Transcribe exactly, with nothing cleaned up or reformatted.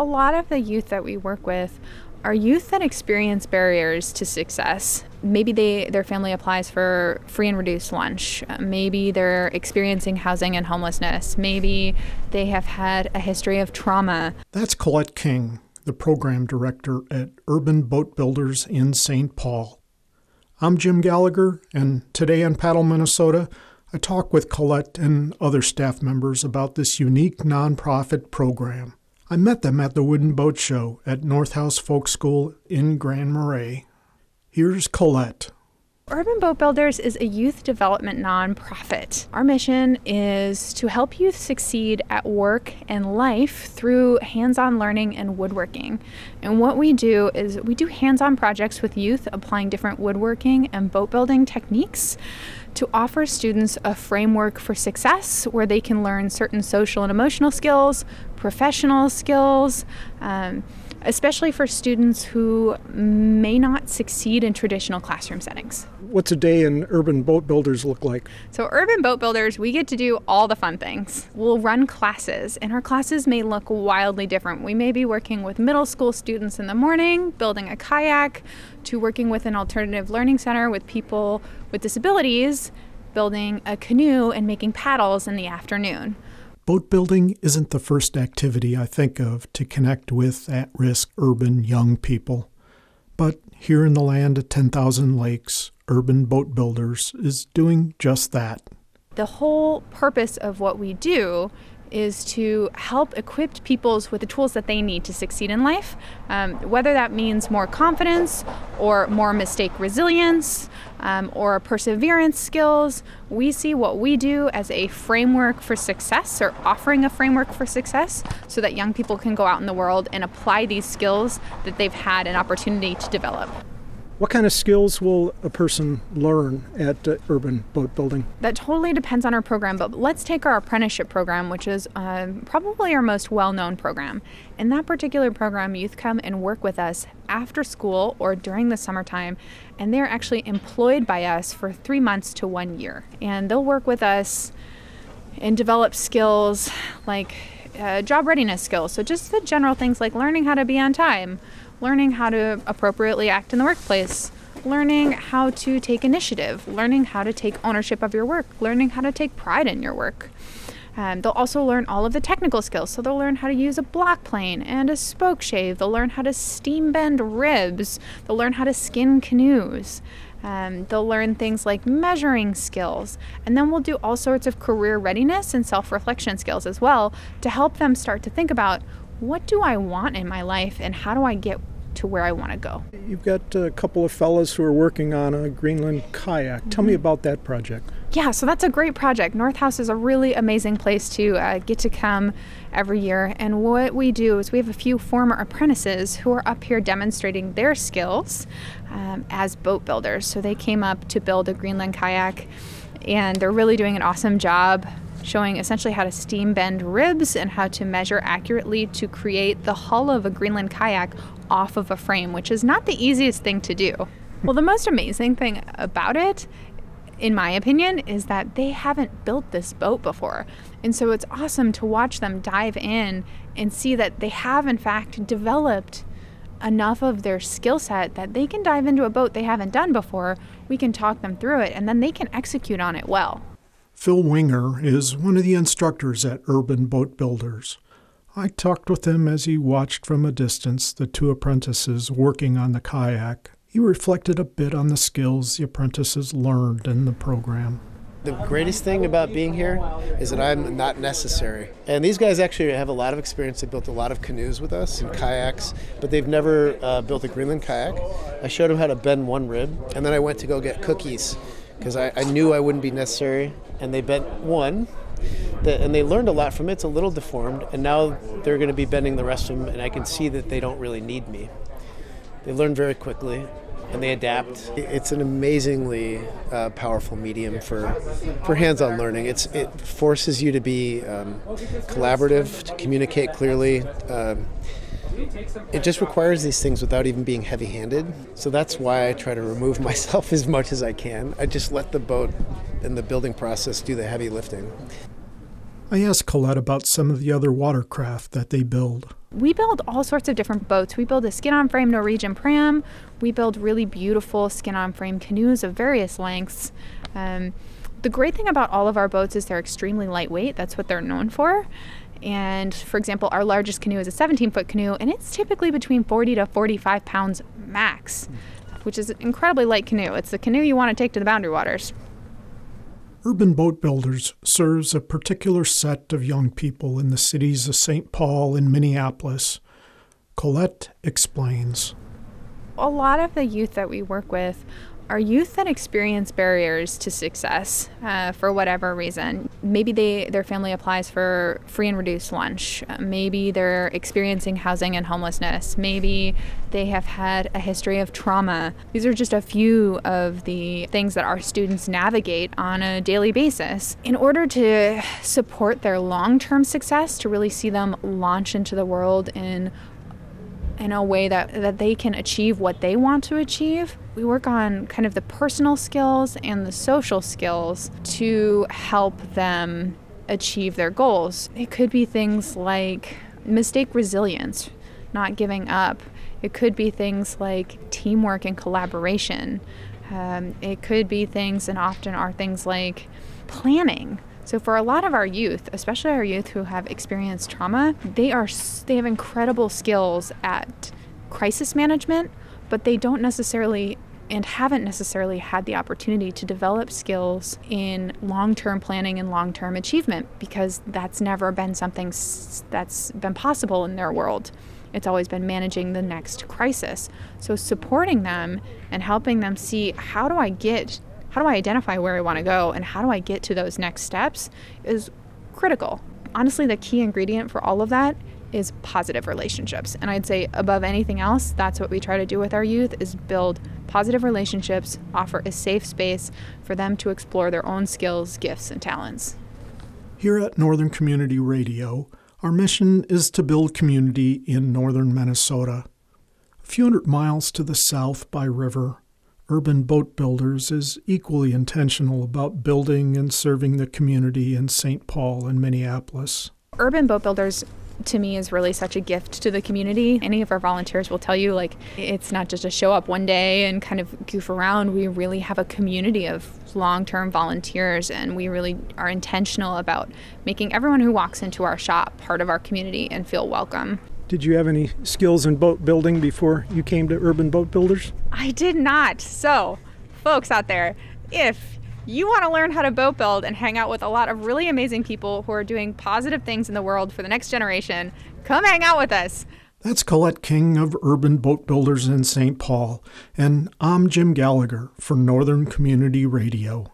a lot of the youth that we work with are youth that experience barriers to success. Maybe they their family applies for free and reduced lunch. Maybe they're experiencing housing and homelessness. Maybe they have had a history of trauma. That's Colette King, the program director at Urban Boat Builders in Saint Paul. I'm Jim Gallagher, and today on Paddle, Minnesota, I talk with Colette and other staff members about this unique nonprofit program. I met them at the Wooden Boat Show at North House Folk School in Grand Marais. Here's Colette. Urban Boat Builders is a youth development nonprofit. Our mission is to help youth succeed at work and life through hands-on learning and woodworking. And what we do is we do hands-on projects with youth applying different woodworking and boat building techniques to offer students a framework for success where they can learn certain social and emotional skills, professional skills, um, especially for students who may not succeed in traditional classroom settings. What's a day in Urban Boat Builders look like? So Urban Boat Builders, we get to do all the fun things. We'll run classes, and our classes may look wildly different. We may be working with middle school students in the morning, building a kayak, to working with an alternative learning center with people with disabilities, building a canoe and making paddles in the afternoon. Boat building isn't the first activity I think of to connect with at-risk urban young people. But here in the land of ten thousand lakes, Urban Boat Builders is doing just that. The whole purpose of what we do is to help equip people with the tools that they need to succeed in life, um, whether that means more confidence or more mistake resilience um, or perseverance skills. We see what we do as a framework for success, or offering a framework for success, so that young people can go out in the world and apply these skills that they've had an opportunity to develop. What kind of skills will a person learn at uh, Urban Boat Building? That totally depends on our program, but let's take our apprenticeship program, which is uh, probably our most well-known program. In that particular program, youth come and work with us after school or during the summertime, and they're actually employed by us for three months to one year. And they'll work with us and develop skills like uh, job readiness skills. So just the general things like learning how to be on time, learning how to appropriately act in the workplace, learning how to take initiative, learning how to take ownership of your work, learning how to take pride in your work. Um, they'll also learn all of the technical skills. So they'll learn how to use a block plane and a spoke shave. They'll learn how to steam bend ribs. They'll learn how to skin canoes. Um, they'll learn things like measuring skills. And then we'll do all sorts of career readiness and self-reflection skills as well to help them start to think about, what do I want in my life and how do I get to where I want to go? You've got a couple of fellas who are working on a Greenland kayak. Mm-hmm. Tell me about that project. Yeah, so that's a great project. North House is a really amazing place to uh, get to come every year. And what we do is we have a few former apprentices who are up here demonstrating their skills um, as boat builders. So they came up to build a Greenland kayak, and they're really doing an awesome job showing essentially how to steam bend ribs and how to measure accurately to create the hull of a Greenland kayak off of a frame, which is not the easiest thing to do. Well, the most amazing thing about it, in my opinion, is that they haven't built this boat before. And so it's awesome to watch them dive in and see that they have, in fact, developed enough of their skill set that they can dive into a boat they haven't done before. We can talk them through it, and then they can execute on it well. Phil Winger is one of the instructors at Urban Boat Builders. I talked with him as he watched from a distance the two apprentices working on the kayak. He reflected a bit on the skills the apprentices learned in the program. The greatest thing about being here is that I'm not necessary. And these guys actually have a lot of experience. They built a lot of canoes with us and kayaks, but they've never uh, built a Greenland kayak. I showed them how to bend one rib, and then I went to go get cookies because I, I knew I wouldn't be necessary. And they bent one, and they learned a lot from it. It's a little deformed, and now they're going to be bending the rest of them, and I can see that they don't really need me. They learn very quickly, and they adapt. It's an amazingly uh, powerful medium for for hands-on learning. It's it forces you to be um, collaborative, to communicate clearly. Um, It just requires these things without even being heavy-handed. So that's why I try to remove myself as much as I can. I just let the boat and the building process do the heavy lifting. I asked Colette about some of the other watercraft that they build. We build all sorts of different boats. We build a skin-on-frame Norwegian pram. We build really beautiful skin-on-frame canoes of various lengths. Um, the great thing about all of our boats is they're extremely lightweight. That's what they're known for. And for example, our largest canoe is a seventeen-foot canoe, and it's typically between forty to forty-five pounds max, which is an incredibly light canoe. It's the canoe you want to take to the Boundary Waters. Urban Boat Builders serves a particular set of young people in the cities of Saint Paul and Minneapolis. Colette explains. A lot of the youth that we work with are youth that experience barriers to success uh, for whatever reason. Maybe they their family applies for free and reduced lunch. Uh, maybe they're experiencing housing and homelessness. Maybe they have had a history of trauma. These are just a few of the things that our students navigate on a daily basis. In order to support their long-term success, to really see them launch into the world in in a way that, that they can achieve what they want to achieve, we work on kind of the personal skills and the social skills to help them achieve their goals. It could be things like mistake resilience, not giving up. It could be things like teamwork and collaboration. Um, it could be things, and often are things like planning. So for a lot of our youth, especially our youth who have experienced trauma, they are they have incredible skills at crisis management, but they don't necessarily and haven't necessarily had the opportunity to develop skills in long-term planning and long-term achievement, because that's never been something that's been possible in their world. It's always been managing the next crisis. So supporting them and helping them see, how do I get How do I identify where I want to go, and how do I get to those next steps is critical. Honestly, the key ingredient for all of that is positive relationships. And I'd say above anything else, that's what we try to do with our youth, is build positive relationships, offer a safe space for them to explore their own skills, gifts, and talents. Here at Northern Community Radio, our mission is to build community in northern Minnesota. A few hundred miles to the south by river, Urban Boat Builders is equally intentional about building and serving the community in Saint Paul and Minneapolis. Urban Boat Builders, to me, is really such a gift to the community. Any of our volunteers will tell you, like, it's not just a show up one day and kind of goof around. We really have a community of long-term volunteers, and we really are intentional about making everyone who walks into our shop part of our community and feel welcome. Did you have any skills in boat building before you came to Urban Boat Builders? I did not. So, folks out there, if you want to learn how to boat build and hang out with a lot of really amazing people who are doing positive things in the world for the next generation, come hang out with us. That's Colette King of Urban Boat Builders in Saint Paul, and I'm Jim Gallagher for Northern Community Radio.